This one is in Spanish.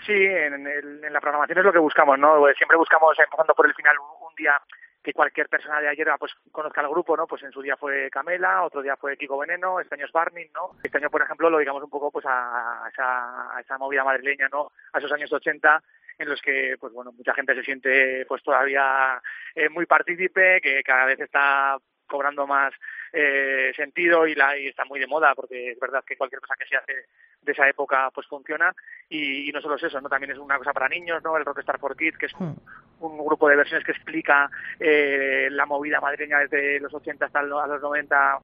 Sí, en la programación es lo que buscamos, ¿no? Pues siempre buscamos, empezando por el final, un día que cualquier persona de ayer pues conozca al grupo, ¿no? Pues en su día fue Camela, otro día fue Kiko Veneno, este año es Barney, ¿no? Este año, por ejemplo, lo digamos un poco pues a esa movida madrileña, ¿no? A esos años 80 en los que, pues bueno, mucha gente se siente pues todavía muy partícipe, que cada vez está cobrando más sentido y está muy de moda, porque es verdad que cualquier cosa que se hace de esa época pues funciona, y no solo es eso, no, también es una cosa para niños, ¿no? El Rockstar for Kids, que es un grupo de versiones que explica la movida madrileña desde los 80 hasta los 90